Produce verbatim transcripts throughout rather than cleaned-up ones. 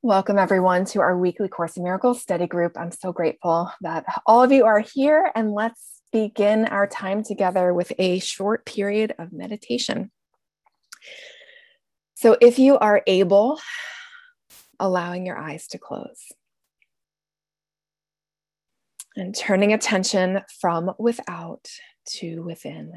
Welcome everyone to our weekly Course in Miracles study group. I'm so grateful that all of you are here, and let's begin our time together with a short period of meditation. So if you are able, allowing your eyes to close and turning attention from without to within.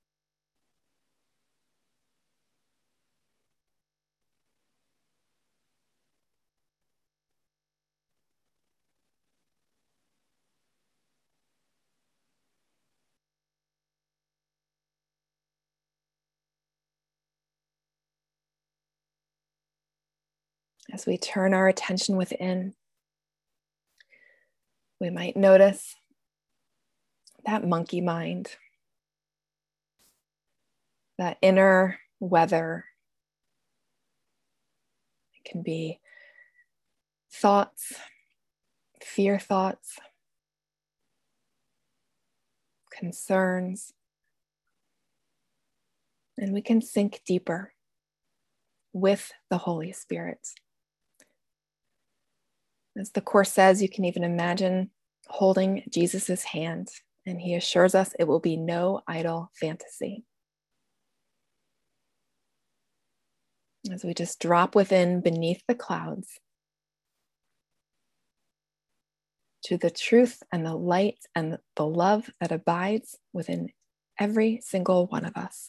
As we turn our attention within, we might notice that monkey mind, that inner weather. It can be thoughts, fear thoughts, concerns, and we can sink deeper with the Holy Spirit. As the Course says, you can even imagine holding Jesus's hand, and he assures us it will be no idle fantasy. As we just drop within beneath the clouds to the truth and the light and the love that abides within every single one of us.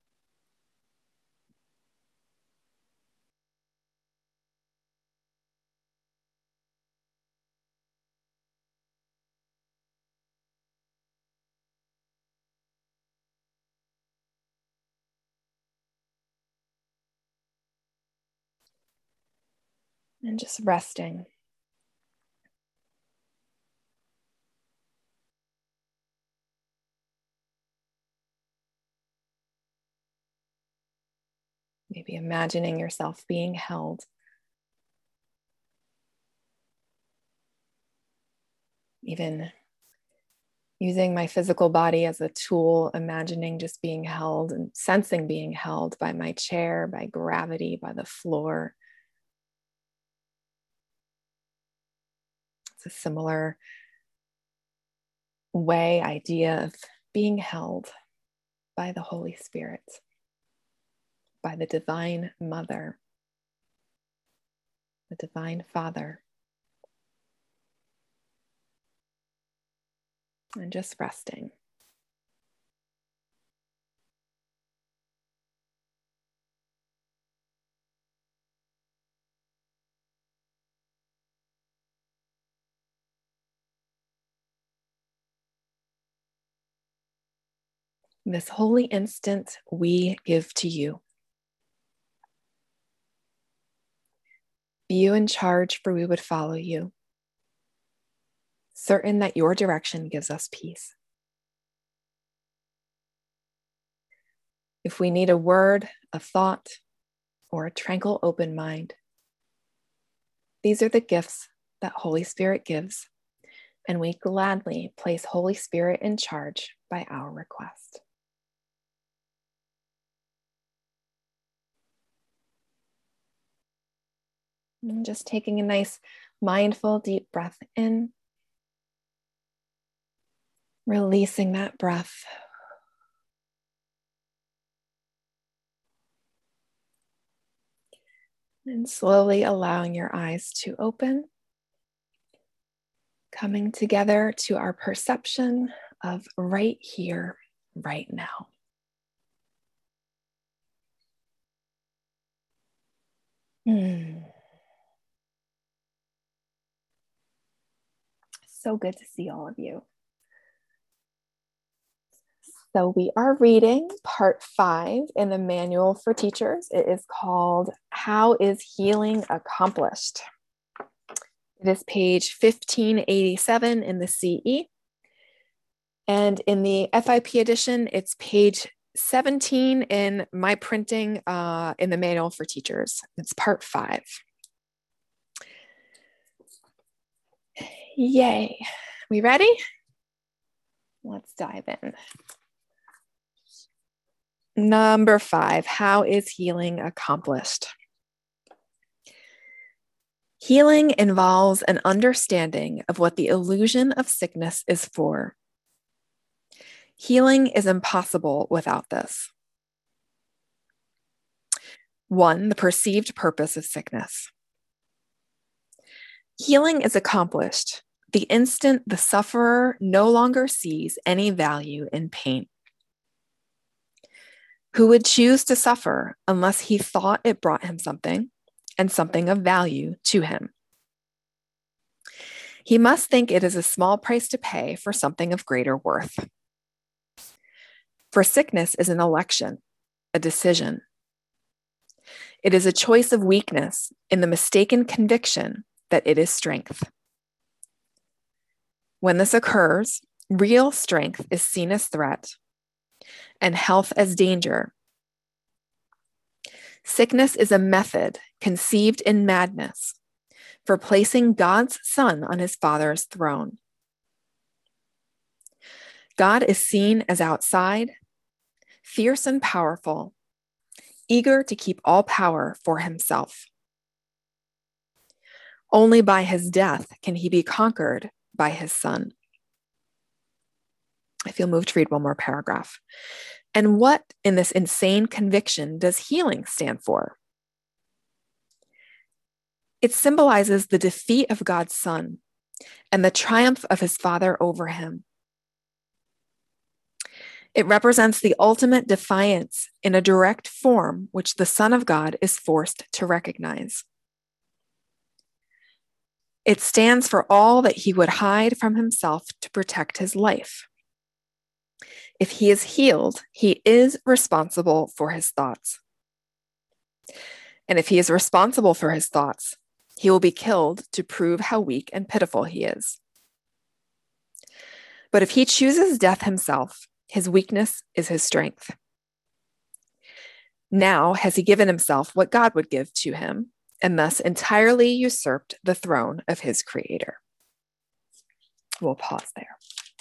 And just resting. Maybe imagining yourself being held. Even using my physical body as a tool, imagining just being held and sensing being held by my chair, by gravity, by the floor. It's a similar way, idea of being held by the Holy Spirit, by the Divine Mother, the Divine Father. And just resting. This holy instant we give to you. Be you in charge, for we would follow you, certain that your direction gives us peace. If we need a word, a thought, or a tranquil open mind, these are the gifts that Holy Spirit gives, and we gladly place Holy Spirit in charge by our request. And just taking a nice mindful deep breath in, releasing that breath. And slowly allowing your eyes to open, coming together to our perception of right here, right now. Hmm. So good to see all of you. So we are reading part five in the Manual for Teachers. It is called How is Healing Accomplished? It is page fifteen eighty-seven in the C E. And in the F I P edition, it's page seventeen in my printing uh, in the Manual for Teachers. It's part five. Yay. We ready? Let's dive in. Number five, how is healing accomplished? Healing involves an understanding of what the illusion of sickness is for. Healing is impossible without this. One, the perceived purpose of sickness. Healing is accomplished the instant the sufferer no longer sees any value in pain. Who would choose to suffer unless he thought it brought him something and something of value to him? He must think it is a small price to pay for something of greater worth. For sickness is an election, a decision. It is a choice of weakness in the mistaken conviction that it is strength. When this occurs, real strength is seen as threat and health as danger. Sickness is a method conceived in madness for placing God's Son on his Father's throne. God is seen as outside, fierce and powerful, eager to keep all power for himself. Only by his death can he be conquered by his Son. I feel moved to read one more paragraph. And what in this insane conviction does healing stand for? It symbolizes the defeat of God's Son and the triumph of his Father over him. It represents the ultimate defiance in a direct form which the Son of God is forced to recognize. It stands for all that he would hide from himself to protect his life. If he is healed, he is responsible for his thoughts. And if he is responsible for his thoughts, he will be killed to prove how weak and pitiful he is. But if he chooses death himself, his weakness is his strength. Now has he given himself what God would give to him, and thus entirely usurped the throne of his Creator. We'll pause there.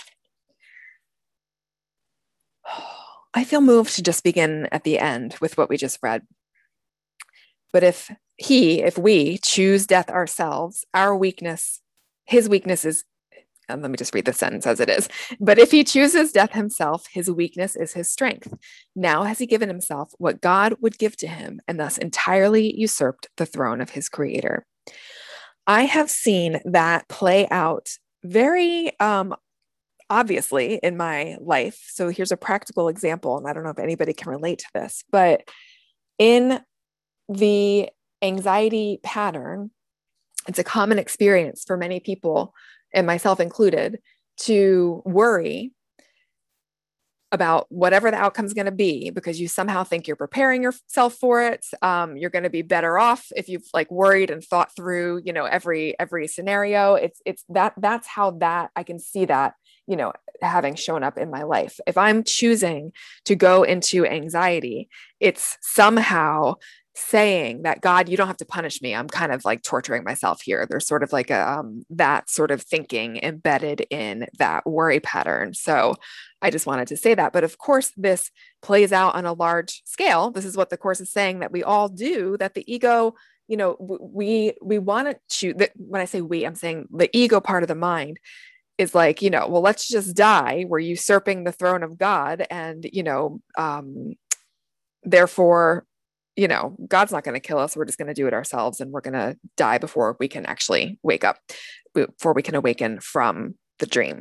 I feel moved to just begin at the end with what we just read. But if he, if we choose death ourselves, our weakness, his weakness is, and let me just read the sentence as it is. But if he chooses death himself, his weakness is his strength. Now has he given himself what God would give to him, and thus entirely usurped the throne of his Creator. I have seen that play out very um, obviously in my life. So here's a practical example, and I don't know if anybody can relate to this, but in the anxiety pattern, it's a common experience for many people, and myself included, to worry about whatever the outcome is going to be because you somehow think you're preparing yourself for it. Um, you're going to be better off if you've like worried and thought through, you know, every every scenario. It's it's that that's how that I can see that, you know, having shown up in my life. If I'm choosing to go into anxiety, it's somehow saying that, God, you don't have to punish me. I'm kind of like torturing myself here. There's sort of like a, um, that sort of thinking embedded in that worry pattern. So I just wanted to say that. But of course, this plays out on a large scale. This is what the Course is saying that we all do, that the ego, you know, we, we want to choose that. When I say we, I'm saying the ego part of the mind is like, you know, well, let's just die. We're usurping the throne of God. And, you know, um, therefore, you know, God's not going to kill us. We're just going to do it ourselves. And we're going to die before we can actually wake up, before we can awaken from the dream.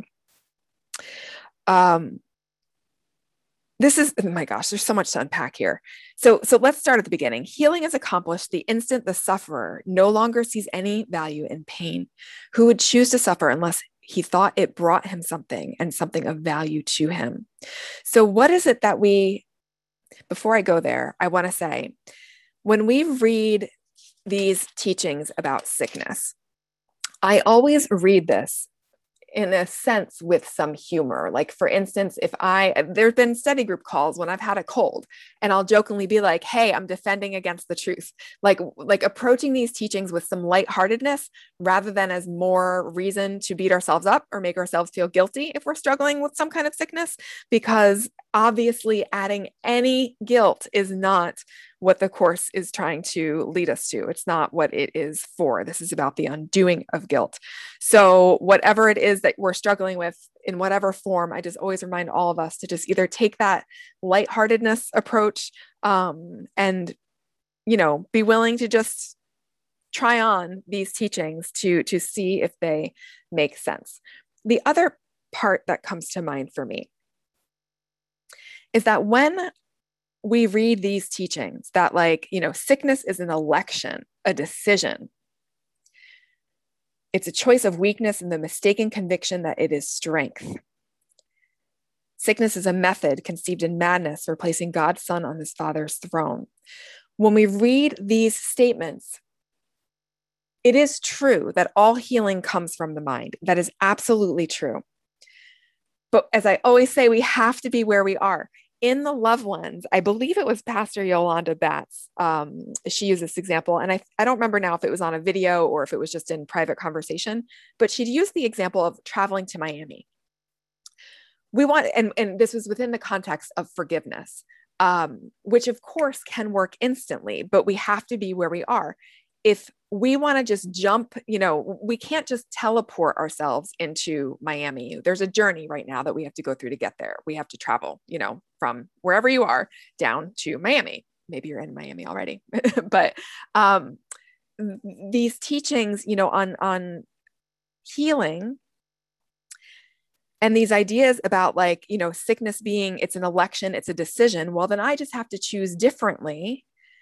Um, this is, oh my gosh, there's so much to unpack here. So, so let's start at the beginning. Healing is accomplished the instant the sufferer no longer sees any value in pain. Who would choose to suffer unless he thought it brought him something and something of value to him? So what is it that we, before I go there, I want to say, when we read these teachings about sickness, I always read this in a sense with some humor. Like, for instance, if I, there've been study group calls when I've had a cold and I'll jokingly be like, hey, I'm defending against the truth. Like, like approaching these teachings with some lightheartedness rather than as more reason to beat ourselves up or make ourselves feel guilty if we're struggling with some kind of sickness, because obviously adding any guilt is not what the Course is trying to lead us to. It's not what it is for. This is about the undoing of guilt. So whatever it is that we're struggling with in whatever form, I just always remind all of us to just either take that lightheartedness approach um, and, you know, be willing to just try on these teachings to, to see if they make sense. The other part that comes to mind for me is that when we read these teachings that, like, you know, sickness is an election, a decision. It's a choice of weakness and the mistaken conviction that it is strength. Sickness is a method conceived in madness, replacing God's Son on his Father's throne. When we read these statements, it is true that all healing comes from the mind. That is absolutely true. But as I always say, we have to be where we are. In the Love Lens, I believe it was Pastor Yolanda Batts. Um, she used this example, and I, I don't remember now if it was on a video or if it was just in private conversation, but she'd used the example of traveling to Miami. We want, and, and this was within the context of forgiveness, um, which of course can work instantly, but we have to be where we are. If we want to just jump, you know, we can't just teleport ourselves into Miami. There's a journey right now that we have to go through to get there. We have to travel, you know, from wherever you are down to Miami. Maybe you're in Miami already, but um, these teachings, you know, on, on healing and these ideas about, like, you know, sickness being, it's an election, it's a decision. Well, then I just have to choose differently.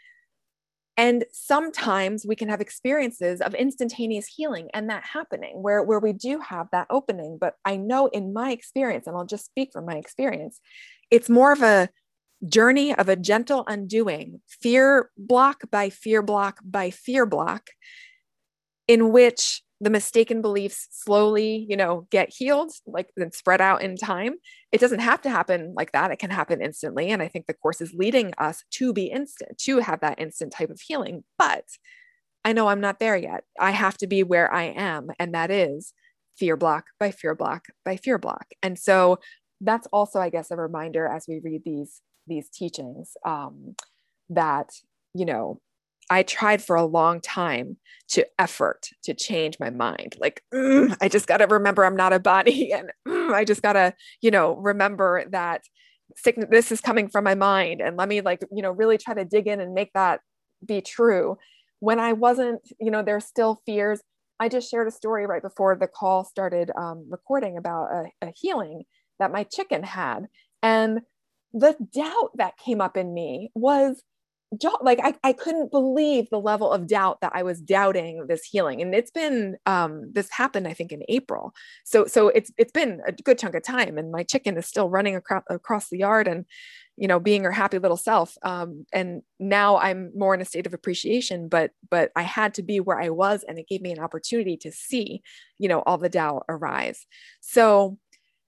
And sometimes we can have experiences of instantaneous healing and that happening where, where we do have that opening. But I know in my experience, and I'll just speak from my experience, it's more of a journey of a gentle undoing, fear block by fear block by fear block, in which the mistaken beliefs slowly, you know, get healed, like, then spread out in time. It doesn't have to happen like that. It can happen instantly. And I think the Course is leading us to be instant, to have that instant type of healing. But I know I'm not there yet. I have to be where I am. And that is fear block by fear block by fear block. And so that's also, I guess, a reminder as we read these, these teachings um, that, you know, I tried for a long time to effort to change my mind. Like, mm, I just got to remember I'm not a body. And mm, I just got to, you know, remember that sickness, this is coming from my mind. And let me, like, you know, really try to dig in and make that be true. When I wasn't, you know, there's still fears. I just shared a story right before the call started um, recording about a, a healing that my chicken had. And the doubt that came up in me was, like, I, I couldn't believe the level of doubt that I was doubting this healing. And it's been, um, this happened, I think, in April. So, so it's, it's been a good chunk of time, and my chicken is still running across, across the yard and, you know, being her happy little self. Um, and now I'm more in a state of appreciation, but, but I had to be where I was, and it gave me an opportunity to see, you know, all the doubt arise. So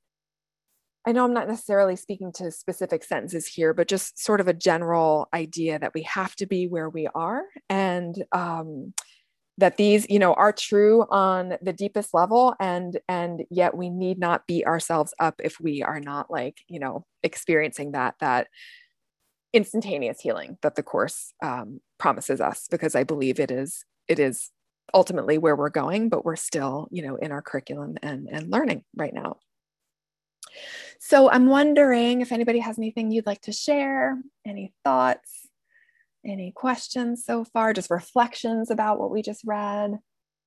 I know I'm not necessarily speaking to specific sentences here, but just sort of a general idea that we have to be where we are, and um, that these, you know, are true on the deepest level, and and yet we need not beat ourselves up if we are not, like, you know, experiencing that that instantaneous healing that the Course um, promises us, because I believe it is it is ultimately where we're going, but we're still, you know, in our curriculum and and learning right now. So I'm wondering if anybody has anything you'd like to share, any thoughts, any questions so far, just reflections about what we just read.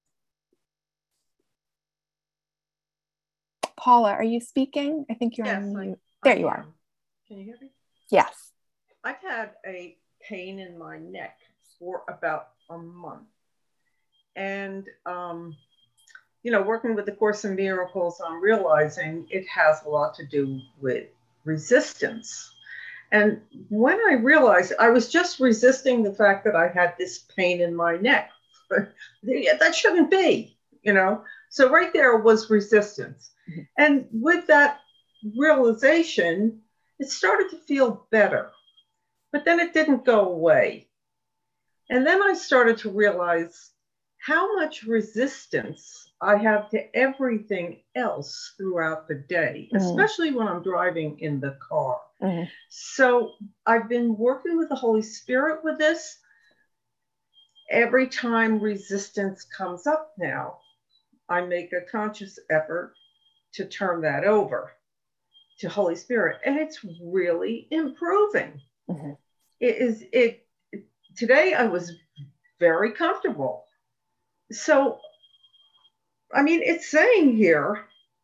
Paula, are you speaking? I think you're yes, on mute. I, there I you am. are. Can you hear me? Yes. I've had a pain in my neck for about a month. And, um, you know, working with the Course in Miracles, I'm realizing it has a lot to do with resistance. And when I realized I was just resisting the fact that I had this pain in my neck, that shouldn't be, you know. So right there was resistance. Mm-hmm. And with that realization, it started to feel better, but then it didn't go away. And then I started to realize how much resistance I have to everything else throughout the day, mm. especially when I'm driving in the car. Mm. So I've been working with the Holy Spirit with this. Every time resistance comes up now, I make a conscious effort to turn that over to Holy Spirit. And it's really improving. Mm-hmm. It is, it, today I was very comfortable. So, I mean, it's saying here,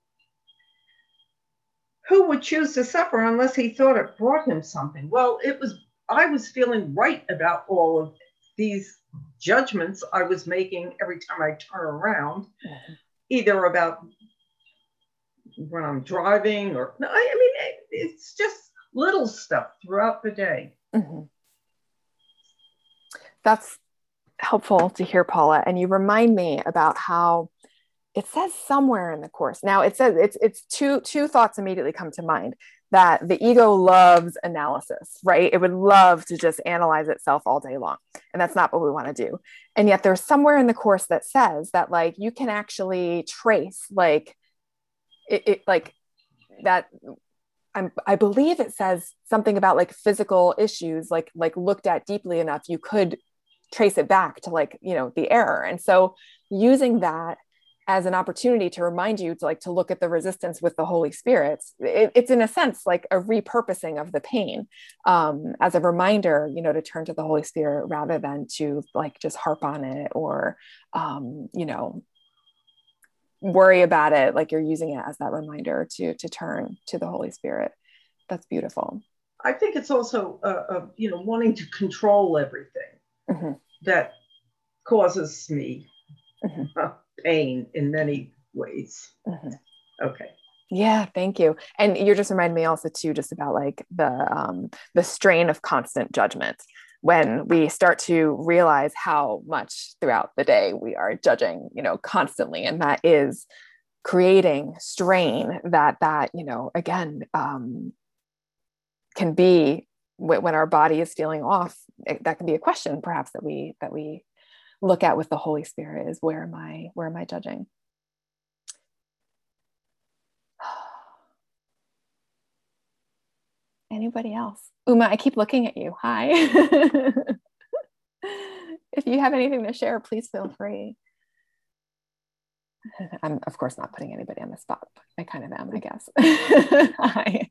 who would choose to suffer unless he thought it brought him something? Well, it was, I was feeling right about all of these judgments I was making every time I turn around, mm-hmm. either about when I'm driving or, I mean, it, it's just little stuff throughout the day. Mm-hmm. That's helpful to hear, Paula. And you remind me about how it says somewhere in the course. Now it says it's it's two two thoughts immediately come to mind, that the ego loves analysis, right? It would love to just analyze itself all day long. And that's not what we want to do. And yet there's somewhere in the course that says that like you can actually trace like it, it like that. I'm, I believe it says something about like physical issues, like like looked at deeply enough, you could trace it back to like, you know, the error. And so using that as an opportunity to remind you to like to look at the resistance with the Holy Spirit, it, it's in a sense like a repurposing of the pain, um, as a reminder, you know, to turn to the Holy Spirit rather than to like just harp on it or, um, you know, worry about it. Like you're using it as that reminder to to turn to the Holy Spirit. That's beautiful. I think it's also, uh, uh, you know, wanting to control everything mm-hmm. that causes me mm-hmm. uh, pain in many ways. Mm-hmm. Okay. Yeah, thank you. And you're just reminding me also too, just about like the um, the strain of constant judgment. When we start to realize how much throughout the day we are judging, you know, constantly, and that is creating strain that that, you know, again, um, can be when our body is feeling off. That can be a question, perhaps, that we that we look at with the Holy Spirit: is where am I? Where am I judging? Anybody else? Uma, I keep looking at you. Hi. If you have anything to share, please feel free. I'm, of course, not putting anybody on the spot, but I kind of am, I guess. Hi.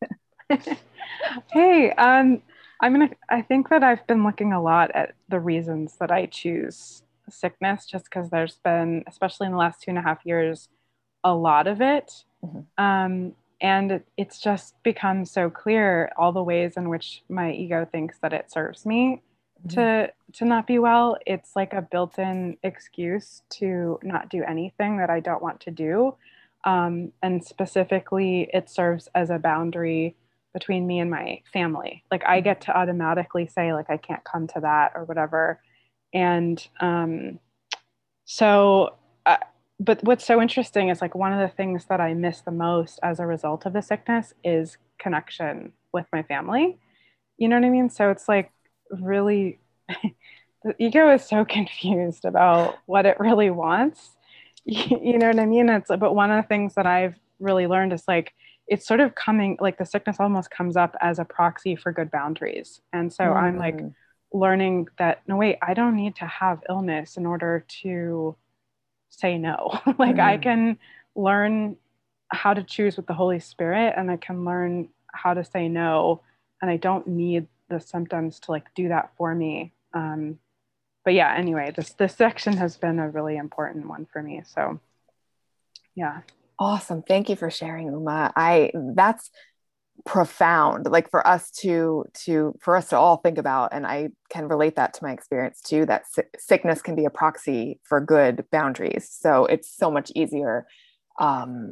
Hey, um, I'm gonna. I think that I've been looking a lot at the reasons that I choose sickness, just because there's been, especially in the last two and a half years, a lot of it. Mm-hmm. Um, And it, it's just become so clear all the ways in which my ego thinks that it serves me mm-hmm. to to not be well. It's like a built-in excuse to not do anything that I don't want to do. Um, and specifically, it serves as a boundary between me and my family. Like I get to automatically say, like, I can't come to that or whatever. And um, so... Uh, But what's so interesting is like one of the things that I miss the most as a result of the sickness is connection with my family. You know what I mean? So it's like really, the ego is so confused about what it really wants. You know what I mean? It's, but one of the things that I've really learned is like, it's sort of coming, like the sickness almost comes up as a proxy for good boundaries. And so mm. I'm like learning that, no, wait, I don't need to have illness in order to say no. Like mm. I can learn how to choose with the Holy Spirit, and I can learn how to say no, and I don't need the symptoms to like do that for me. Um, but yeah, anyway, this this section has been a really important one for me. So yeah. Awesome. Thank you for sharing, Uma. I that's profound, like for us to to for us to all think about, and I can relate that to my experience too, that si- sickness can be a proxy for good boundaries. So it's so much easier. um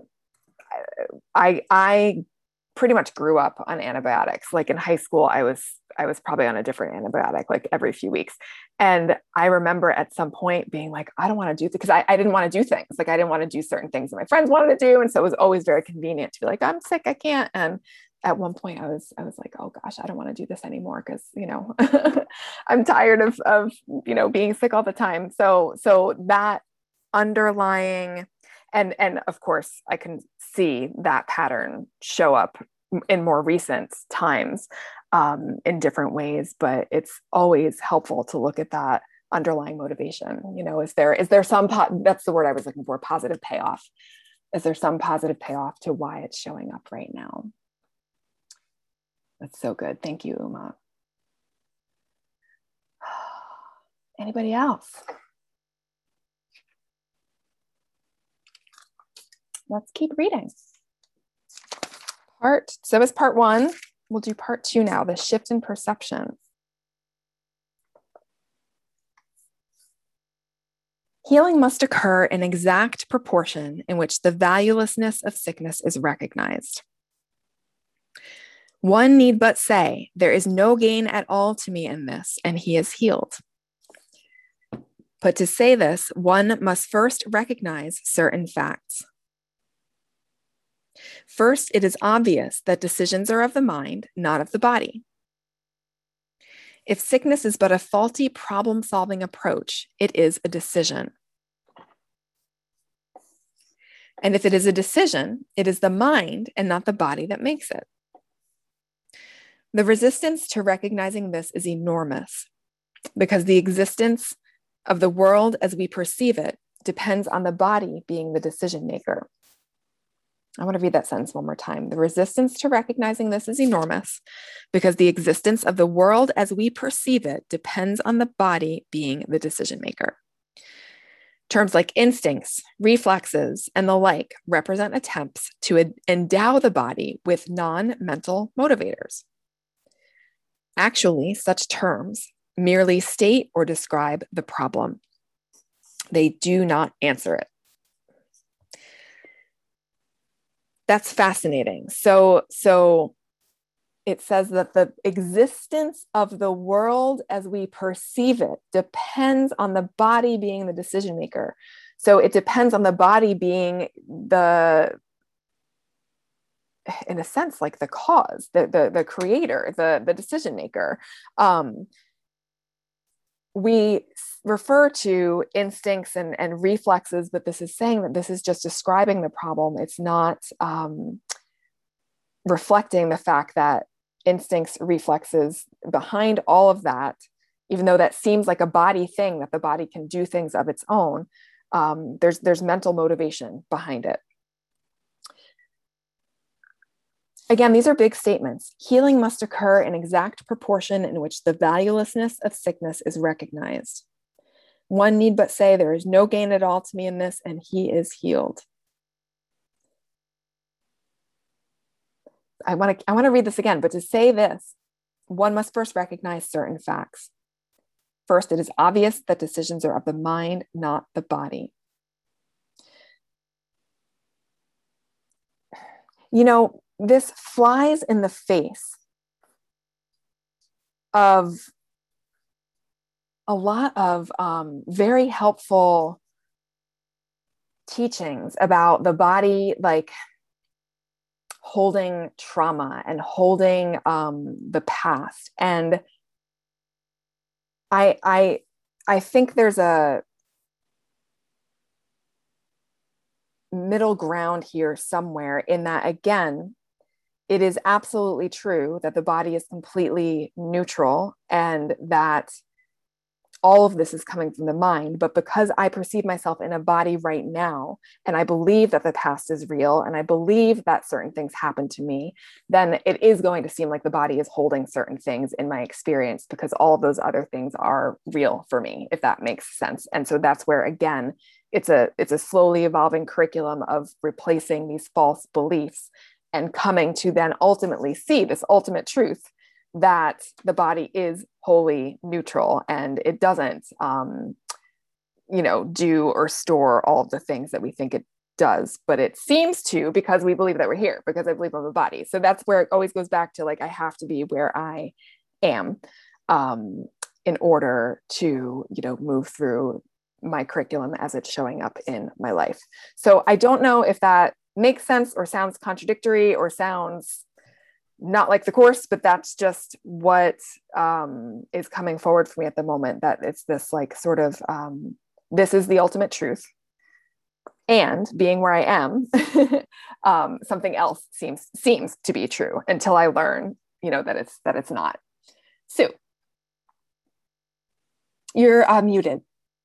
I I pretty much grew up on antibiotics. Like in high school, I was I was probably on a different antibiotic like every few weeks. And I remember at some point being like, I don't want to do this, because I, I didn't want to do things. Like I didn't want to do certain things that my friends wanted to do. And so it was always very convenient to be like, I'm sick, I can't. And at one point I was, I was like, oh gosh, I don't want to do this anymore. Cause you know, I'm tired of, of, you know, being sick all the time. So, so that underlying, and, and of course I can see that pattern show up in more recent times, um, in different ways, but it's always helpful to look at that underlying motivation. You know, is there, is there some, po- that's the word I was looking for, positive payoff. Is there some positive payoff to why it's showing up right now? That's so good. Thank you, Uma. Anybody else? Let's keep reading. Part, so that was part one. We'll do part two now, the shift in perception. Healing must occur in exact proportion in which the valuelessness of sickness is recognized. One need but say, there is no gain at all to me in this, and he is healed. But to say this, one must first recognize certain facts. First, it is obvious that decisions are of the mind, not of the body. If sickness is but a faulty problem-solving approach, it is a decision. And if it is a decision, it is the mind and not the body that makes it. The resistance to recognizing this is enormous because the existence of the world as we perceive it depends on the body being the decision maker. I want to read that sentence one more time. The resistance to recognizing this is enormous because the existence of the world as we perceive it depends on the body being the decision maker. Terms like instincts, reflexes, and the like represent attempts to endow the body with non-mental motivators. Actually, such terms merely state or describe the problem. They do not answer it. That's fascinating. So, so it says that the existence of the world as we perceive it depends on the body being the decision maker. So it depends on the body being the, in a sense, like the cause, the, the, the creator, the, the decision maker. Um, we refer to instincts and, and reflexes, but this is saying that this is just describing the problem. It's not um, reflecting the fact that instincts, reflexes, behind all of that, even though that seems like a body thing, that the body can do things of its own, um, there's, there's mental motivation behind it. Again, these are big statements. Healing must occur in exact proportion in which the valuelessness of sickness is recognized. One need but say, there is no gain at all to me in this, and he is healed. I want to I want to read this again, but to say this, one must first recognize certain facts. First, it is obvious that decisions are of the mind, not the body. You know, this flies in the face of a lot of um, very helpful teachings about the body, like holding trauma and holding um, the past. And I, I, I think there's a middle ground here somewhere in that, again, it is absolutely true that the body is completely neutral and that all of this is coming from the mind. But because I perceive myself in a body right now, and I believe that the past is real, and I believe that certain things happen to me, then it is going to seem like the body is holding certain things in my experience because all of those other things are real for me, if that makes sense. And so that's where, again, it's a, it's a slowly evolving curriculum of replacing these false beliefs and coming to then ultimately see this ultimate truth that the body is wholly neutral and it doesn't, um, you know, do or store all of the things that we think it does, but it seems to, because we believe that we're here, because I believe I'm a body. So that's where it always goes back to, like, I have to be where I am um, in order to, you know, move through my curriculum as it's showing up in my life. So I don't know if that makes sense or sounds contradictory or sounds not like the course, but that's just what um, is coming forward for me at the moment, that it's this like sort of, um, this is the ultimate truth. And being where I am, um, something else seems, seems to be true until I learn, you know, that it's, that it's not. Sue, you're uh, muted.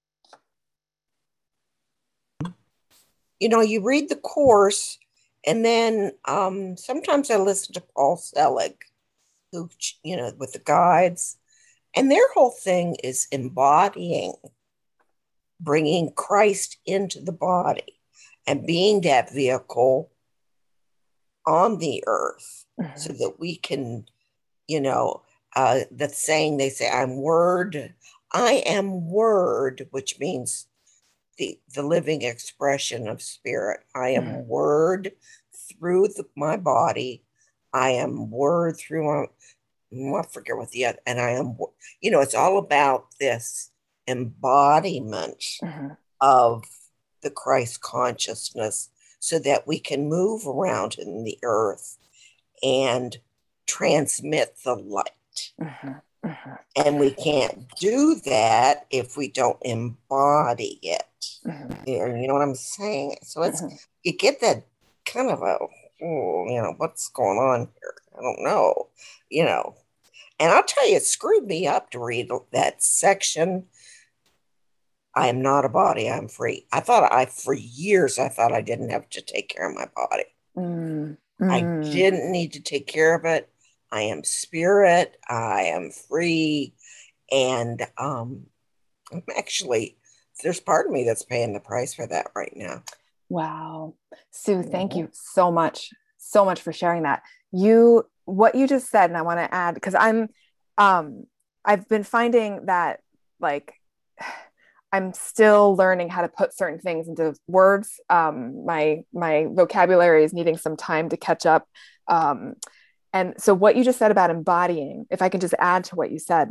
You know, you read the course, and then um, sometimes I listen to Paul Selig, who, you know, with the guides, and their whole thing is embodying, bringing Christ into the body and being that vehicle on the earth, mm-hmm. so that we can, you know, uh, that saying they say, I'm word, I am word, which means the, the living expression of spirit. I am mm-hmm. word through the, my body. I am word through my, I forget what the other, and I am, you know, it's all about this embodiment mm-hmm. of the Christ consciousness, so that we can move around in the earth and transmit the light. Mm-hmm. Mm-hmm. And we can't do that if we don't embody it. Mm-hmm. You know what I'm saying? So it's, mm-hmm. you get that kind of a, oh, you know, what's going on here? I don't know, you know. And I'll tell you, it screwed me up to read that section. I am not a body, I'm free. I thought I, for years, I thought I didn't have to take care of my body. Mm-hmm. I didn't need to take care of it. I am spirit. I am free. And um, I'm actually, there's part of me that's paying the price for that right now. Wow. Sue, thank you so much, so much for sharing that. You, what you just said, and I want to add, because I'm, um, I've been finding that, like, I'm still learning how to put certain things into words. Um, my, my vocabulary is needing some time to catch up. Um, and so what you just said about embodying, if I can just add to what you said,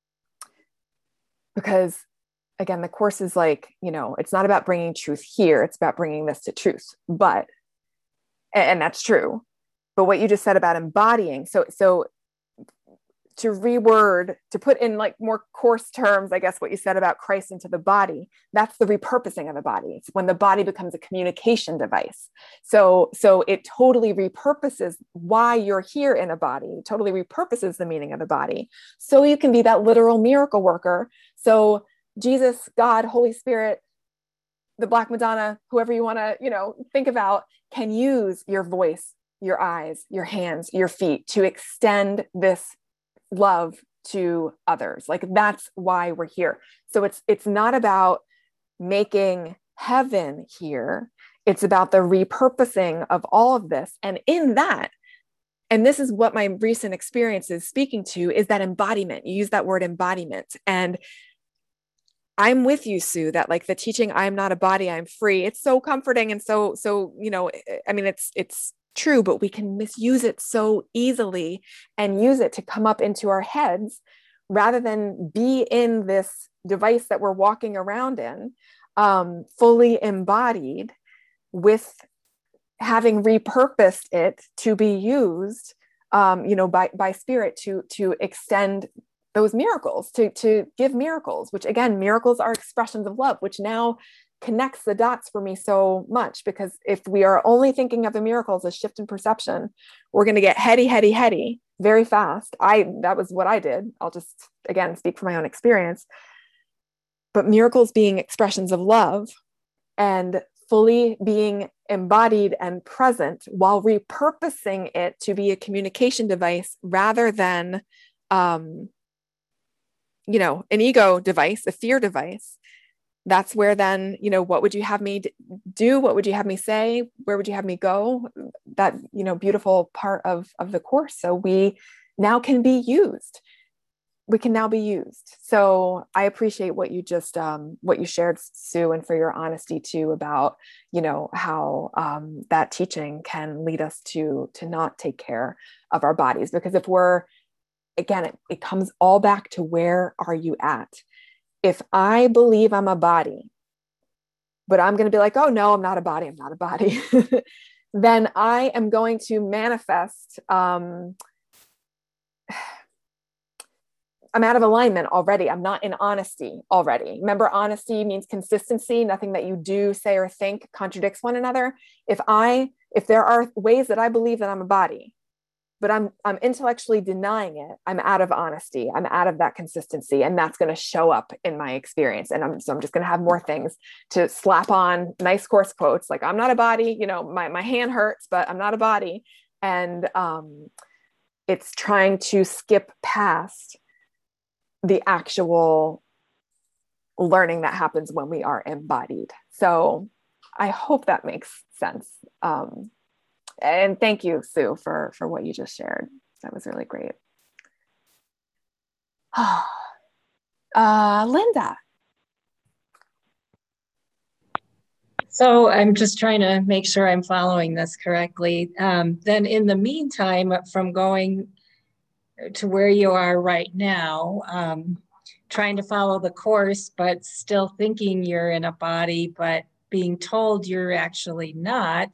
because again, the course is like, you know, it's not about bringing truth here. It's about bringing this to truth, but, and that's true. But what you just said about embodying, so, so to reword, to put in like more coarse terms, I guess what you said about Christ into the body, that's the repurposing of the body. It's when the body becomes a communication device. So, so it totally repurposes why you're here in a body, totally repurposes the meaning of the body. So you can be that literal miracle worker. So Jesus, God, Holy Spirit, the Black Madonna, whoever you want to, you know, think about, can use your voice, your eyes, your hands, your feet to extend this love to others. Like, that's why we're here. So it's, it's not about making heaven here. It's about the repurposing of all of this. And in that, and this is what my recent experience is speaking to, is that embodiment. You use that word embodiment. And I'm with you, Sue, that like the teaching, I'm not a body, I'm free. It's so comforting. And so, so, you know, I mean, it's, it's true, but we can misuse it so easily and use it to come up into our heads rather than be in this device that we're walking around in, um, fully embodied, with having repurposed it to be used, um, you know, by, by spirit to, to extend those miracles, to, to give miracles, which again, miracles are expressions of love, which now connects the dots for me so much, because if we are only thinking of the miracles as shift in perception, we're going to get heady, heady, heady very fast. I, that was what I did. I'll just, again, speak from my own experience, but miracles being expressions of love and fully being embodied and present while repurposing it to be a communication device rather than, um, you know, an ego device, a fear device. That's where then, you know, what would you have me do? What would you have me say? Where would you have me go? That, you know, beautiful part of, of the course. So we now can be used. We can now be used. So I appreciate what you just, um, what you shared, Sue, and for your honesty too, about, you know, how um, that teaching can lead us to, to not take care of our bodies. Because if we're, again, it, it comes all back to, where are you at? If I believe I'm a body, but I'm going to be like, oh no, I'm not a body, I'm not a body, then I am going to manifest um, I'm out of alignment already. I'm not in honesty already. Remember, honesty means consistency. Nothing that you do, say, or think contradicts one another. If I, if there are ways that I believe that I'm a body, but I'm, I'm intellectually denying it, I'm out of honesty. I'm out of that consistency, and that's going to show up in my experience. And I'm, so I'm just going to have more things to slap on nice course quotes. Like, I'm not a body, you know, my, my hand hurts, but I'm not a body. And um, it's trying to skip past the actual learning that happens when we are embodied. So I hope that makes sense. Um, and thank you, Sue, for, for what you just shared. That was really great. uh, Linda. So I'm just trying to make sure I'm following this correctly. Um, then in the meantime, from going to where you are right now, um, trying to follow the course, but still thinking you're in a body, but being told you're actually not.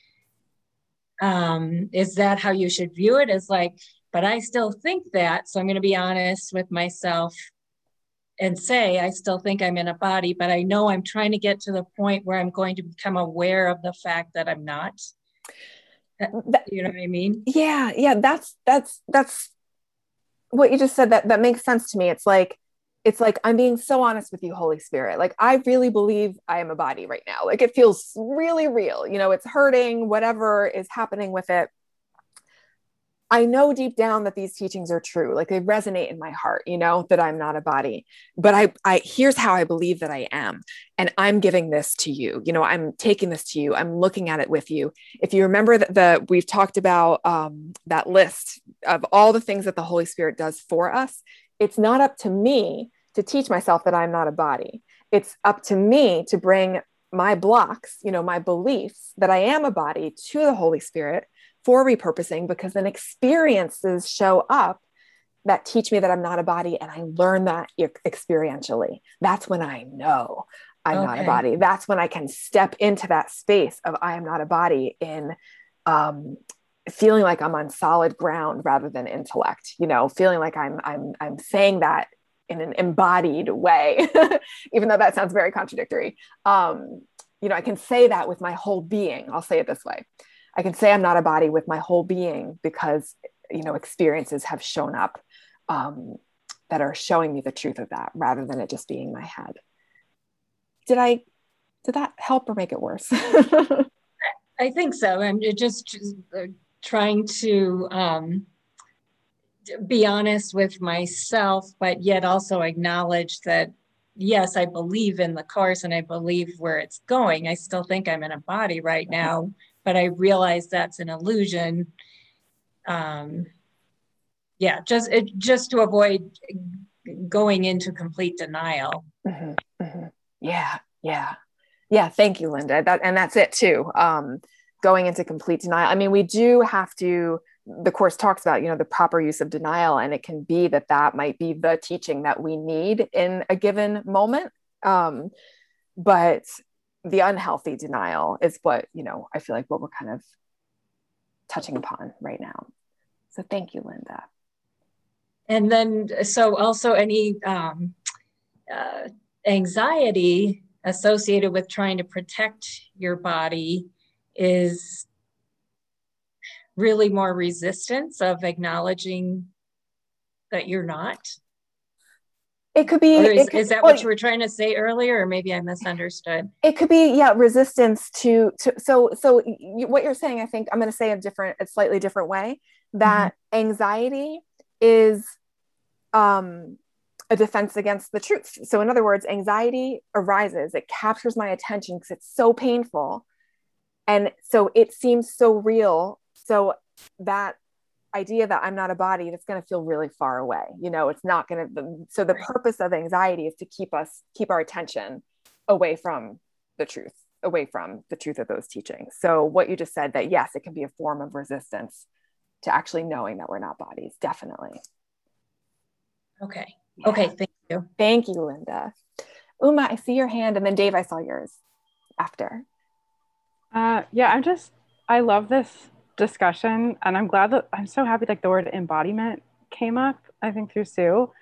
Um, is that how you should view it? As like, but I still think that, so I'm going to be honest with myself and say, I still think I'm in a body, but I know I'm trying to get to the point where I'm going to become aware of the fact that I'm not. That, you know what I mean? Yeah. Yeah. That's, that's, that's what you just said. That, that makes sense to me. It's like, it's like, I'm being so honest with you, Holy Spirit. Like, I really believe I am a body right now. Like, it feels really real, you know, it's hurting, whatever is happening with it. I know deep down that these teachings are true. Like, they resonate in my heart, you know, that I'm not a body, but I, I, here's how I believe that I am. And I'm giving this to you. You know, I'm taking this to you. I'm looking at it with you. If you remember that the, we've talked about um, that list of all the things that the Holy Spirit does for us. It's not up to me to teach myself that I'm not a body. It's up to me to bring my blocks, you know, my beliefs that I am a body to the Holy Spirit for repurposing, because then experiences show up that teach me that I'm not a body, and I learn that experientially. That's when I know I'm okay. not a body. That's when I can step into that space of I am not a body in um, feeling like I'm on solid ground rather than intellect, you know, feeling like I'm, I'm, I'm saying that in an embodied way, even though that sounds very contradictory. Um, you know, I can say that with my whole being. I'll say it this way. I can say I'm not a body with my whole being because, you know, experiences have shown up um, that are showing me the truth of that rather than it just being my head. Did I, did that help or make it worse? I think so. I'm just, just trying to um, be honest with myself, but yet also acknowledge that, yes, I believe in the course and I believe where it's going. I still think I'm in a body right now, but I realize that's an illusion. Um, yeah, just it, just to avoid going into complete denial. Mm-hmm, mm-hmm. Yeah, yeah, yeah. Thank you, Linda. That, and that's it too. Um, going into complete denial. I mean, we do have to, the course talks about, you know, the proper use of denial, and it can be that that might be the teaching that we need in a given moment. Um, but the unhealthy denial is what, you know, I feel like what we're kind of touching upon right now. So thank you, Linda. And then, so also any um, uh, anxiety associated with trying to protect your body is really more resistance of acknowledging that you're not. It could be, or is, it could, is that well, what you were trying to say earlier, or maybe I misunderstood? It could be, yeah, resistance to, to so, so you, what you're saying, I think I'm going to say a different, a slightly different way, that mm-hmm. anxiety is um, a defense against the truth. So in other words, anxiety arises, it captures my attention because it's so painful. And so it seems so real. So that idea that I'm not a body, that's going to feel really far away. You know, it's not going to, so the purpose of anxiety is to keep us, keep our attention away from the truth, away from the truth of those teachings. So what you just said, that yes, it can be a form of resistance to actually knowing that we're not bodies. Definitely. Okay. Yeah. Okay. Thank you. Thank you, Linda. Uma, I see your hand. And then Dave, I saw yours after. Uh, yeah, I'm just, I love this discussion, and I'm glad that, I'm so happy like the word embodiment came up, I think, through Sue.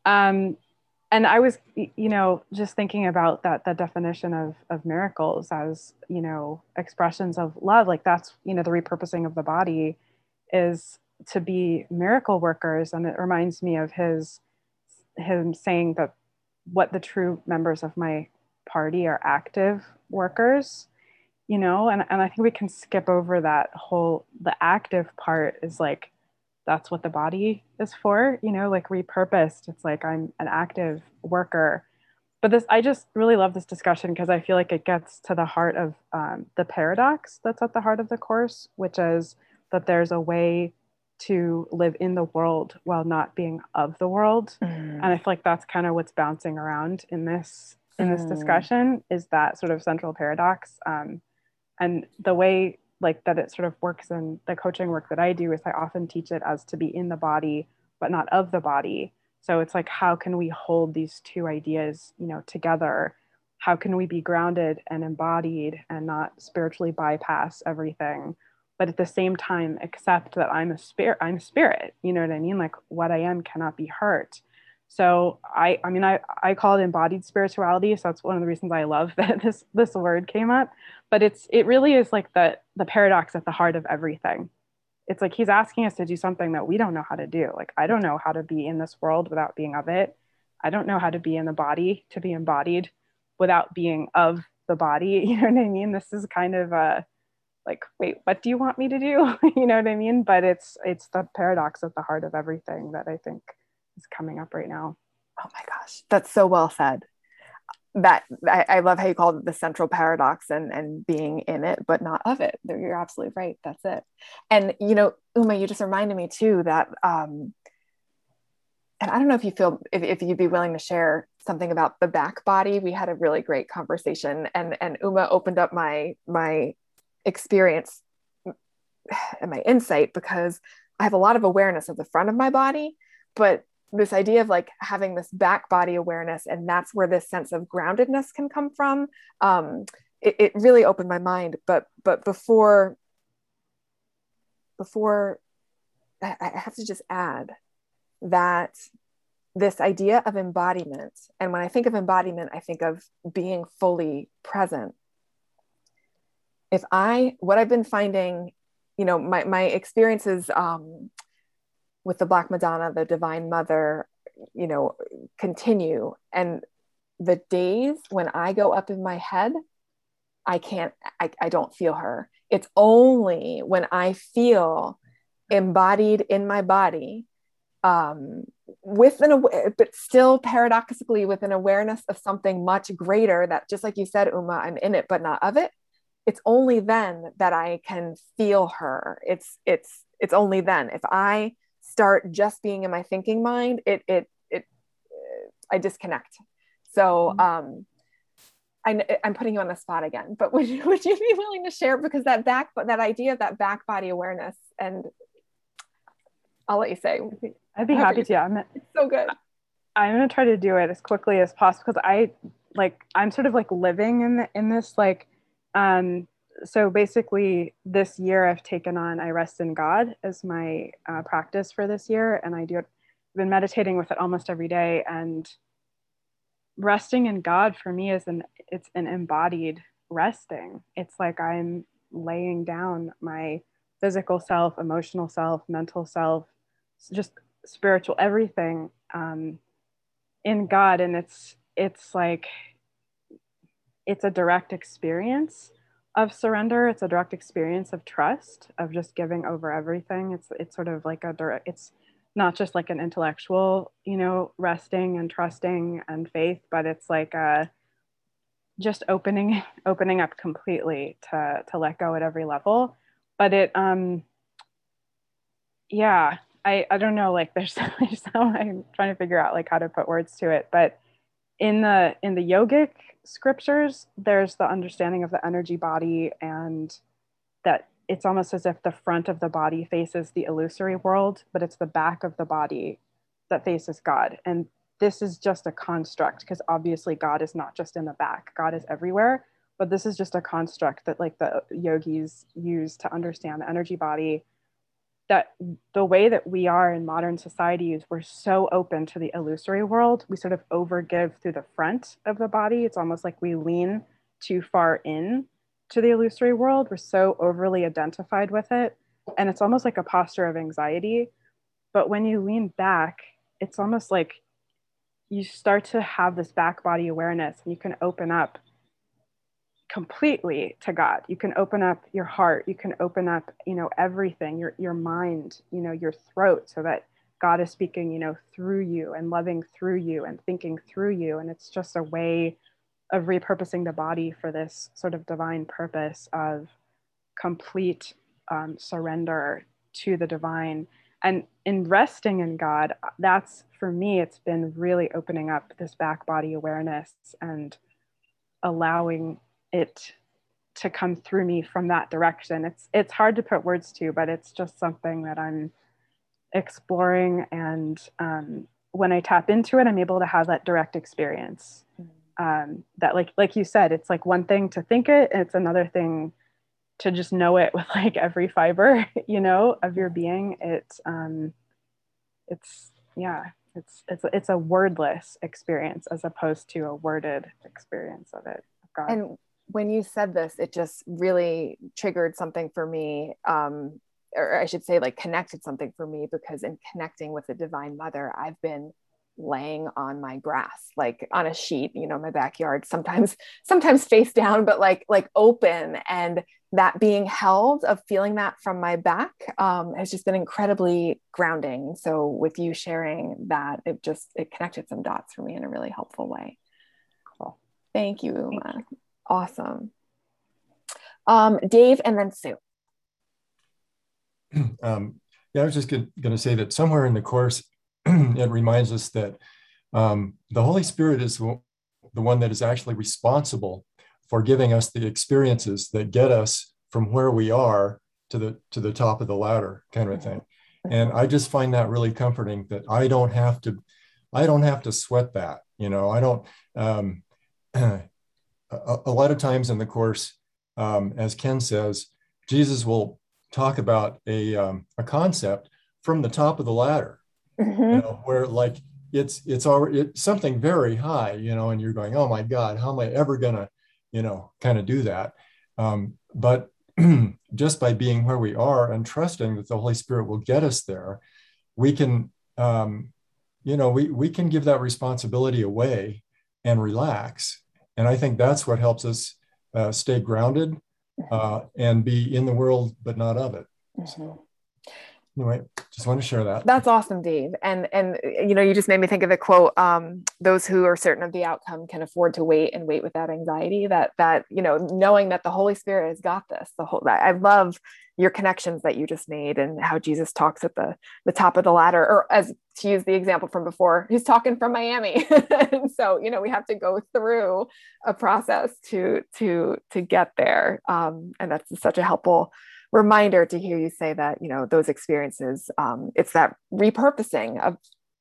Um, and I was, you know, just thinking about that, the definition of, of miracles as, you know, expressions of love, like that's, you know, the repurposing of the body is to be miracle workers. And it reminds me of his, him saying that what the true members of my party are active workers, you know, and, and I think we can skip over that whole, the active part is like, that's what the body is for, you know, like repurposed. It's like I'm an active worker. But this, I just really love this discussion because I feel like it gets to the heart of um, the paradox that's at the heart of the course, which is that there's a way to live in the world while not being of the world. Mm. And I feel like that's kind of what's bouncing around in this in this mm. discussion is that sort of central paradox. Um, and the way like that it sort of works in the coaching work that I do is I often teach it as to be in the body, but not of the body. So it's like, how can we hold these two ideas, you know, together? How can we be grounded and embodied and not spiritually bypass everything, but at the same time, accept that I'm a spirit, I'm spirit, you know what I mean? Like what I am cannot be hurt. So I, I mean, I, I call it embodied spirituality. So that's one of the reasons I love that this, this word came up, but it's, it really is like the, the paradox at the heart of everything. It's like, he's asking us to do something that we don't know how to do. Like, I don't know how to be in this world without being of it. I don't know how to be in the body, to be embodied without being of the body. You know what I mean? This is kind of a, like, wait, what do you want me to do? You know what I mean? But it's, it's the paradox at the heart of everything that I think is coming up right now. Oh my gosh, that's so well said. That I, I love how you called it the central paradox and and being in it but not of it. You're absolutely right. That's it. And you know, Uma, you just reminded me too that um and I don't know if you feel if, if you'd be willing to share something about the back body. We had a really great conversation and and Uma opened up my my experience and my insight because I have a lot of awareness of the front of my body, but this idea of like having this back body awareness, and that's where this sense of groundedness can come from. Um, it, it really opened my mind. But but before before I, I have to just add that this idea of embodiment, and when I think of embodiment, I think of being fully present. If I what I've been finding, you know, my my experiences. Um, with the Black Madonna, the Divine Mother, you know, continue. And the days when I go up in my head, I can't, I, I don't feel her. It's only when I feel embodied in my body, um, with an, but still paradoxically with an awareness of something much greater that, just like you said, Uma, I'm in it, but not of it. It's only then that I can feel her. It's, it's, it's only then. If I start just being in my thinking mind, it, it, it, I disconnect. So, um, I, I'm putting you on the spot again, but would you, would you be willing to share, because that back, that idea of that back body awareness, and I'll let you say. I'd be happy to. I'm, it's so good. I'm going to try to do it as quickly as possible because I like, I'm sort of like living in the, in this, like, um, so basically this year I've taken on, I rest in God as my uh, practice for this year. And I do it, I've been meditating with it almost every day, and resting in God for me is an, it's an embodied resting. It's like I'm laying down my physical self, emotional self, mental self, just spiritual, everything um, in God. And it's, it's like, it's a direct experience of surrender. It's a direct experience of trust, of just giving over everything. It's, it's sort of like a direct, it's not just like an intellectual, you know, resting and trusting and faith, but it's like a, just opening, opening up completely to, to let go at every level. But it, um, yeah, I, I don't know, like there's, there's so I'm trying to figure out like how to put words to it, but in the, in the yogic scriptures, there's the understanding of the energy body, and that it's almost as if the front of the body faces the illusory world, but it's the back of the body that faces God. And this is just a construct, because obviously God is not just in the back, God is everywhere, but this is just a construct that like the yogis use to understand the energy body. that the way that we are in modern society is we're so open to the illusory world. We sort of overgive through the front of the body. It's almost like we lean too far in to the illusory world. We're so overly identified with it. And it's almost like a posture of anxiety. But when you lean back, it's almost like you start to have this back body awareness, and you can open up completely to God. You can open up your heart. You can open up, you know, everything, your, your mind, you know, your throat, so that God is speaking, you know, through you and loving through you and thinking through you. And it's just a way of repurposing the body for this sort of divine purpose of complete um, surrender to the divine. And in resting in God, that's, for me, it's been really opening up this back body awareness and allowing it to come through me from that direction. It's it's hard to put words to, but it's just something that I'm exploring. And um, when I tap into it, I'm able to have that direct experience. Um, that, like like you said, it's like one thing to think it, and it's another thing to just know it with like every fiber, you know, of your being. It's um, it's yeah, it's it's it's a wordless experience as opposed to a worded experience of it. Of God. And when you said this, it just really triggered something for me, um, or I should say like connected something for me, because in connecting with the Divine Mother, I've been laying on my grass, like on a sheet, you know, my backyard, sometimes, sometimes face down, but like, like open. And that being held, of feeling that from my back, um, has just been incredibly grounding. So with you sharing that, it just, it connected some dots for me in a really helpful way. Cool. Thank you, Uma. Thank you. Awesome. Um, Dave, and then Sue. Um, yeah, I was just going to say that somewhere in the Course, it reminds us that um, the Holy Spirit is the one that is actually responsible for giving us the experiences that get us from where we are to the to the top of the ladder, kind of thing. And I just find that really comforting, that I don't have to, I don't have to sweat that. You know, I don't. Um, A, a lot of times in the Course, um, as Ken says, Jesus will talk about a, um, a concept from the top of the ladder, mm-hmm. you know, where like it's it's already it's something very high, you know, and you're going, oh my God, how am I ever gonna, you know, kind of do that? Um, but just by being where we are and trusting that the Holy Spirit will get us there, we can, um, you know, we we can give that responsibility away and relax. And I think that's what helps us uh, stay grounded uh, and be in the world, but not of it. Mm-hmm. So, anyway, just want to share that. That's awesome, Dave. And, and, you know, you just made me think of the quote, um, those who are certain of the outcome can afford to wait and wait without anxiety. That, that, you know, knowing that the Holy Spirit has got this, the whole, I love your connections that you just made, and how Jesus talks at the, the top of the ladder, or as to use the example from before, he's talking from Miami. And so, you know, we have to go through a process to, to, to get there. Um, and that's such a helpful reminder to hear you say that, you know, those experiences, um, it's that repurposing of,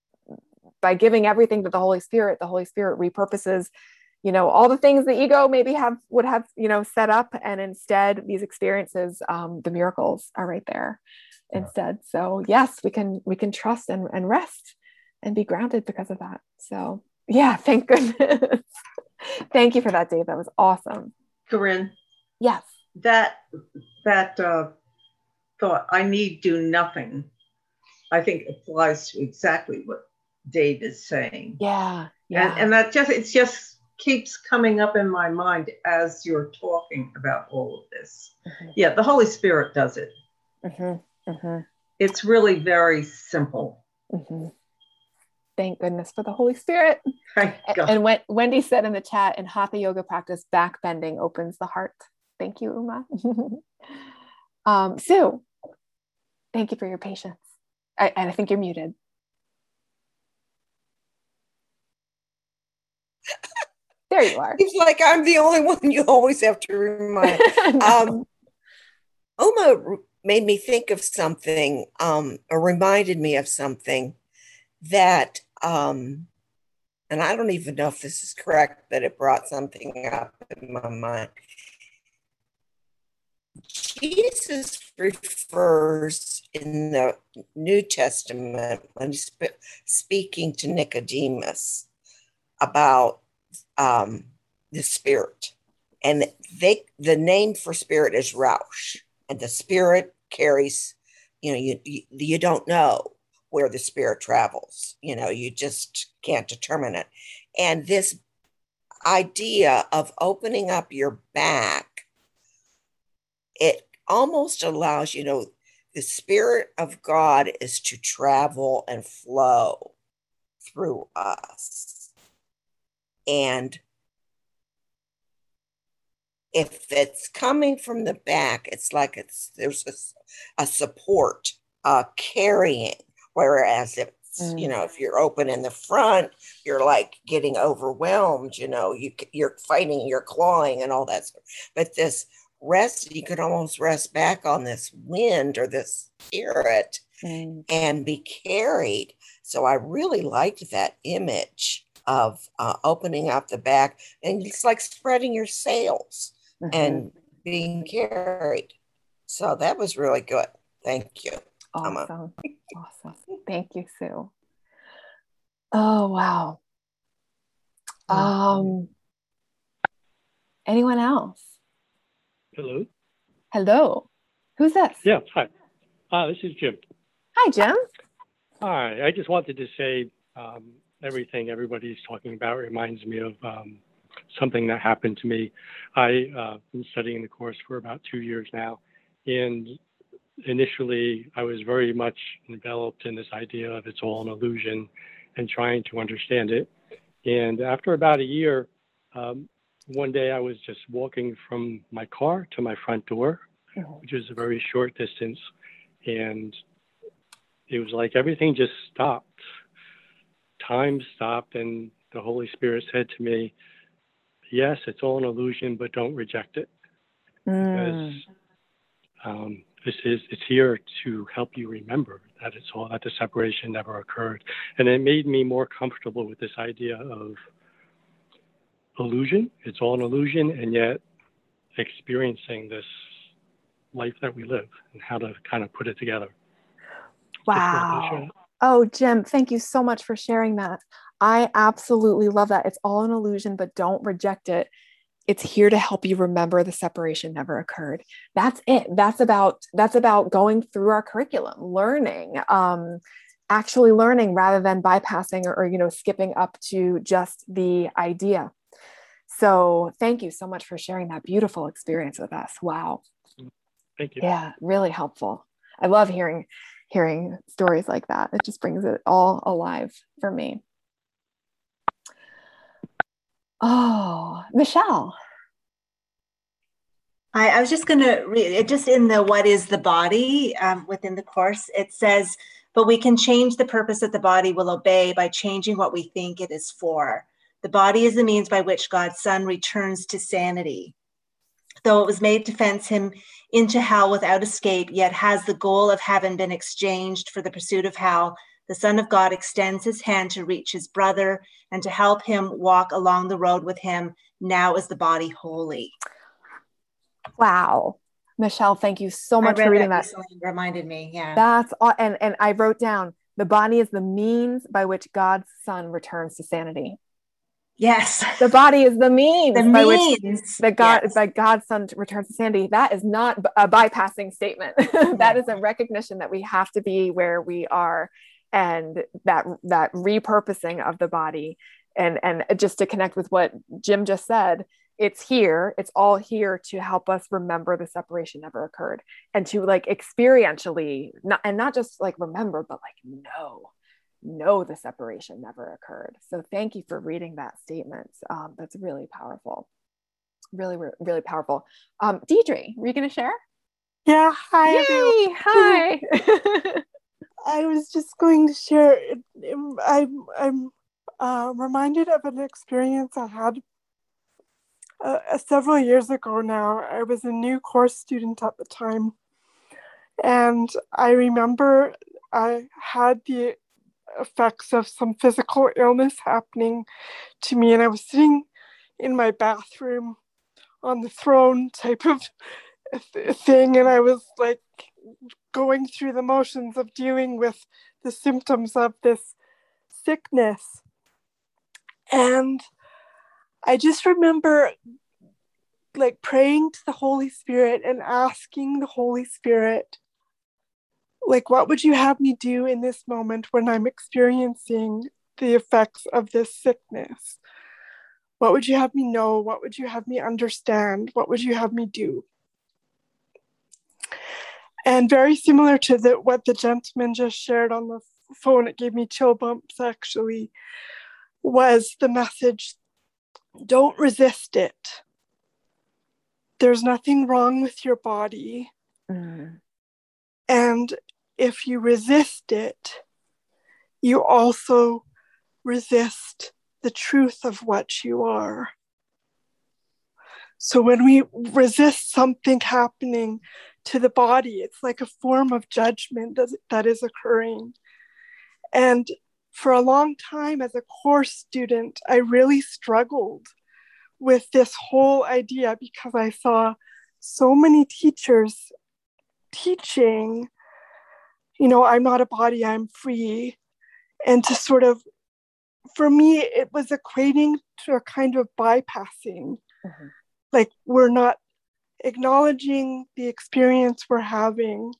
by giving everything to the Holy Spirit, the Holy Spirit repurposes, you know, all the things the ego maybe have, would have, you know, set up. And instead these experiences, um, the miracles are right there instead. So yes, we can, we can trust and, and rest and be grounded because of that. So yeah, thank goodness. Thank you for that, Dave. That was awesome. Corinne. Yes. That, that uh, thought, I need do nothing, I think applies to exactly what Dave is saying. Yeah. Yeah. And, and that just, it's just keeps coming up in my mind as you're talking about all of this. Mm-hmm. Yeah, the Holy Spirit does it. Mm-hmm. Mm-hmm. It's really very simple. Mm-hmm. Thank goodness for the Holy Spirit. Thank God. And when Wendy said in the chat, in Hatha yoga practice, back bending opens the heart. Thank you, Uma. um, Sue, thank you for your patience. I, and I think you're muted. There you are. It's like I'm the only one you always have to remind. no. um, Uma made me think of something, um, or reminded me of something that, um, and I don't even know if this is correct, but it brought something up in my mind. Jesus refers in the New Testament when he's sp- speaking to Nicodemus about um, the spirit. And they, the name for spirit is Rausch. And the spirit carries, you know, you, you, you don't know where the spirit travels. You know, you just can't determine it. And this idea of opening up your back, it almost allows, you know, the Spirit of God is to travel and flow through us. And if it's coming from the back, it's like it's there's a, a support, uh, carrying. Whereas if mm. you know, if you're open in the front, you're like getting overwhelmed. You know, you you're fighting, you're clawing, and all that stuff. But this rest, you could almost rest back on this wind or this spirit mm. and be carried. So I really liked that image of uh, opening up the back, and it's like spreading your sails mm-hmm. and being carried. So that was really good. Thank you. Awesome. Awesome. Thank you, Sue. Oh, wow. Um, anyone else? Hello. Hello. Who's this? Yeah, hi. Uh, this is Jim. Hi, Jim. Hi. I just wanted to say um, everything everybody's talking about reminds me of um, something that happened to me. I've uh, been studying the course for about two years now. And initially, I was very much enveloped in this idea of it's all an illusion and trying to understand it. And after about a year, um, one day I was just walking from my car to my front door, mm-hmm. which is a very short distance. And it was like everything just stopped. Time stopped, and the Holy Spirit said to me, yes, it's all an illusion, but don't reject it. Mm. Because um, this is, it's here to help you remember that it's all, that the separation never occurred. And it made me more comfortable with this idea of illusion. It's all an illusion, and yet experiencing this life that we live and how to kind of put it together. Wow. Oh, Jim, thank you so much for sharing that. I absolutely love that. It's all an illusion, but don't reject it. It's here to help you remember the separation never occurred. That's it. That's about, that's about going through our curriculum, learning, um, actually learning rather than bypassing or, or, you know, skipping up to just the idea. So thank you so much for sharing that beautiful experience with us. Wow. Thank you. Yeah, really helpful. I love hearing, hearing stories like that. It just brings it all alive for me. Oh, Michelle. I, I was just going to read it just in the what is the body um, within the course. It says, but we can change the purpose that the body will obey by changing what we think it is for. The body is the means by which God's Son returns to sanity. Though it was made to fence him into hell without escape, yet has the goal of heaven been exchanged for the pursuit of hell, the Son of God extends his hand to reach his brother and to help him walk along the road with him. Now is the body holy. Wow. Michelle, thank you so much for reading that. That reminded me. Yeah. That's all. And, and I wrote down, the body is the means by which God's Son returns to sanity. Yes. The body is the means the by means. which the God, yes. by God's Son returns to sanity. That is not a bypassing statement. That yeah. is a recognition that we have to be where we are, and that that repurposing of the body. And, and just to connect with what Jim just said, it's here, it's all here to help us remember the separation never occurred, and to like experientially, not, and not just like remember, but like know. know the separation never occurred. So thank you for reading that statement. Um, that's really powerful. Really, re- really powerful. Um, Deidre, were you going to share? Yeah, hi. Yay, hi. I was just going to share, I'm, I'm uh, reminded of an experience I had uh, several years ago now. I was a new course student at the time. And I remember I had the effects of some physical illness happening to me, and I was sitting in my bathroom on the throne type of th- thing, and I was like going through the motions of dealing with the symptoms of this sickness. And I just remember like praying to the Holy Spirit and asking the Holy Spirit, like, what would you have me do in this moment when I'm experiencing the effects of this sickness? What would you have me know? What would you have me understand? What would you have me do? And very similar to the, what the gentleman just shared on the phone, it gave me chill bumps actually, was the message, don't resist it. There's nothing wrong with your body. Mm. And if you resist it, you also resist the truth of what you are. So when we resist something happening to the body, it's like a form of judgment that, that is occurring. And for a long time as a course student, I really struggled with this whole idea because I saw so many teachers teaching, you know, I'm not a body, I'm free. And to sort of, for me, it was equating to a kind of bypassing. Mm-hmm. Like we're not acknowledging the experience we're having.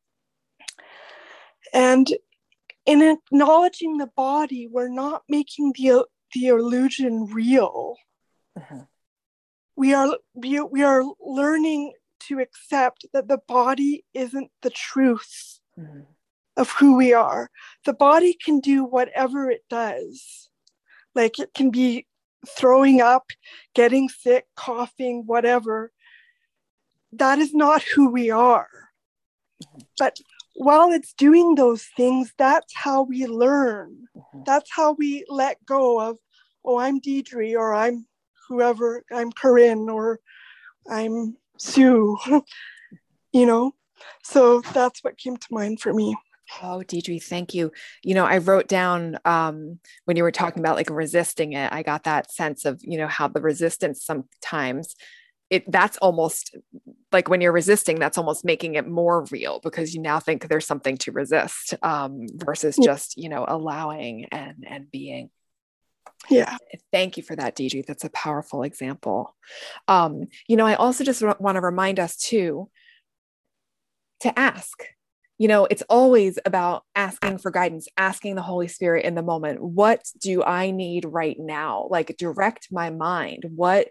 And in acknowledging the body, we're not making the, the illusion real. Mm-hmm. We are we, we are learning to accept that the body isn't the truth mm-hmm. of who we are. The body can do whatever it does. Like it can be throwing up, getting sick, coughing, whatever. That is not who we are. Mm-hmm. But while it's doing those things, that's how we learn. Mm-hmm. That's how we let go of, oh, I'm Deidre, or I'm whoever, I'm Corinne, or I'm Sue, you know? So that's what came to mind for me. Oh, Deidre, thank you. You know, I wrote down um, when you were talking about like resisting it, I got that sense of, you know, how the resistance sometimes it that's almost like when you're resisting, that's almost making it more real because you now think there's something to resist um, versus just, you know, allowing and, and being. Yeah. Thank you for that, Deidre. That's a powerful example. Um, you know, I also just r- want to remind us too, to ask. You know, it's always about asking for guidance, asking the Holy Spirit in the moment. What do I need right now? Like direct my mind. What,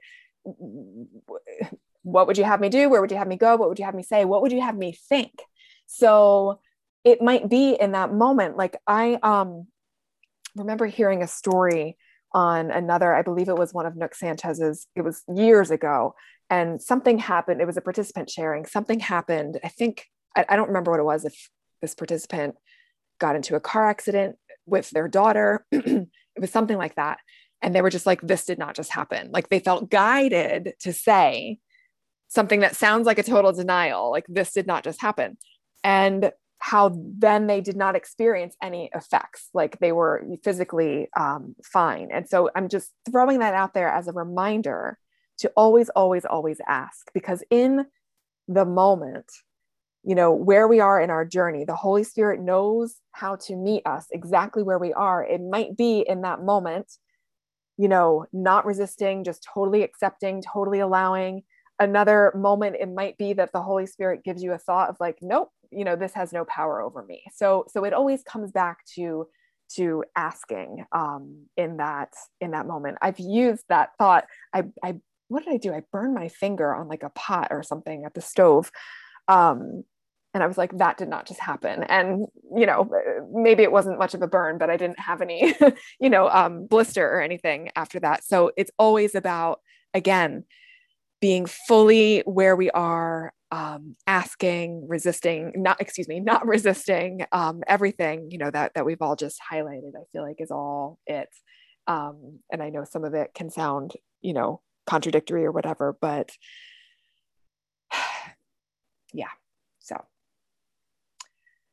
what would you have me do? Where would you have me go? What would you have me say? What would you have me think? So it might be in that moment. Like I um, remember hearing a story on another, I believe it was one of Nook Sanchez's, it was years ago. And something happened. It was a participant sharing. Something happened. I think, I, I don't remember what it was, if this participant got into a car accident with their daughter. It was something like that. And they were just like, this did not just happen. Like they felt guided to say something that sounds like a total denial, like this did not just happen. And how then they did not experience any effects, like they were physically um, fine. And so I'm just throwing that out there as a reminder to always, always, always ask, because in the moment, you know, where we are in our journey, the Holy Spirit knows how to meet us exactly where we are. It might be in that moment, you know, not resisting, just totally accepting, totally allowing. Another moment, it might be that the Holy Spirit gives you a thought of like, nope, you know, this has no power over me. So, so it always comes back to, to asking um, in that, in that moment. I've used that thought. I, I, what did I do? I burned my finger on like a pot or something at the stove. Um, and I was like, that did not just happen. And, you know, maybe it wasn't much of a burn, but I didn't have any, you know, um, blister or anything after that. So it's always about, again, being fully where we are, um, asking, resisting, not, excuse me, not resisting, um, everything, you know, that, that we've all just highlighted, I feel like is all it. Um, and I know some of it can sound, you know, contradictory or whatever, but yeah. So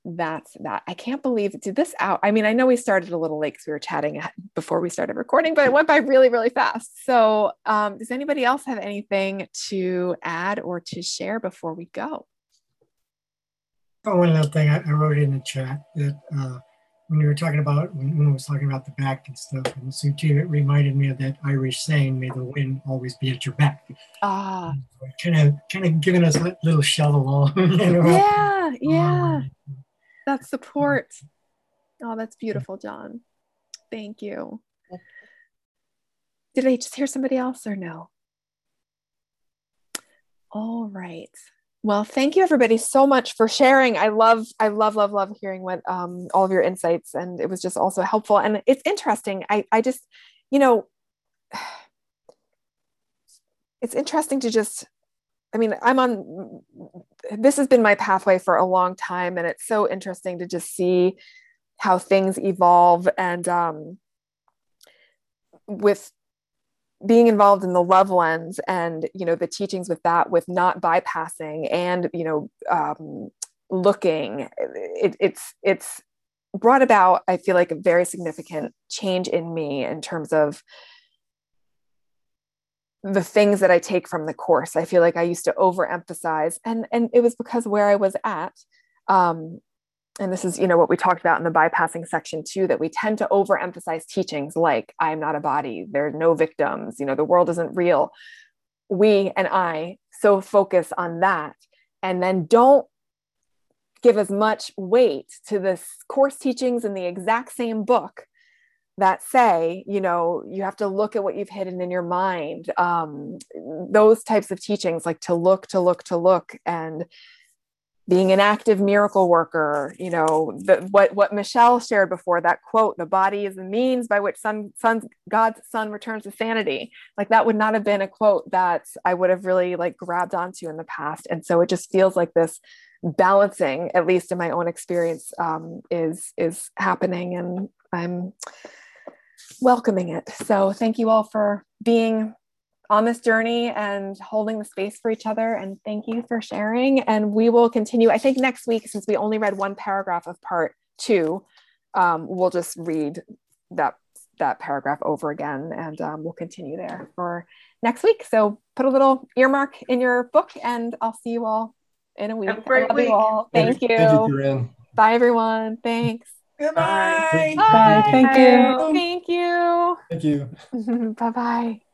that's that. I can't believe did this out. I mean, I know we started a little late because we were chatting before we started recording, but it went by really, really fast. So um, does anybody else have anything to add or to share before we go? Oh, one little thing I, I wrote in the chat that uh, when you were talking about, when, when I was talking about the back and stuff, and so too, it reminded me of that Irish saying, may the wind always be at your back. Ah, kind of, kind of giving us a little shove along. You know? Yeah, yeah. That support. Oh, that's beautiful, John. Thank you. Did I just hear somebody else or no? All right. Well, thank you everybody so much for sharing. I love, I love, love, love hearing what um, all of your insights, and it was just also helpful. And it's interesting. I, I just, you know, it's interesting to just, I mean, I'm on, this has been my pathway for a long time, and it's so interesting to just see how things evolve. And um, with being involved in the love lens and, you know, the teachings with that, with not bypassing and, you know, um, looking, it, it's, it's brought about, I feel like, a very significant change in me in terms of the things that I take from the course. I feel like I used to overemphasize, and, and it was because where I was at, um, and this is, you know, what we talked about in the bypassing section too, that we tend to overemphasize teachings like I'm not a body, there are no victims, you know, the world isn't real. We and I so focus on that, and then don't give as much weight to the course teachings in the exact same book that say, you know, you have to look at what you've hidden in your mind. Um, those types of teachings, like to look, to look, to look, and being an active miracle worker, you know, the, what, what Michelle shared before, that quote, the body is the means by which son, son, God's son returns to sanity. Like that would not have been a quote that I would have really like grabbed onto in the past. And so it just feels like this balancing, at least in my own experience, um, is, is happening, and I'm welcoming it. So thank you all for being on this journey and holding the space for each other. And thank you for sharing. And we will continue, I think next week, since we only read one paragraph of part two, um, we'll just read that, that paragraph over again, and um, we'll continue there for next week. So put a little earmark in your book, and I'll see you all in a week. Have a great I love week. you all. Thank you. Thank you, Corinne. Bye, everyone. Thanks. Goodbye. Bye. Bye. Thank you. Thank you. Thank you. Bye-bye.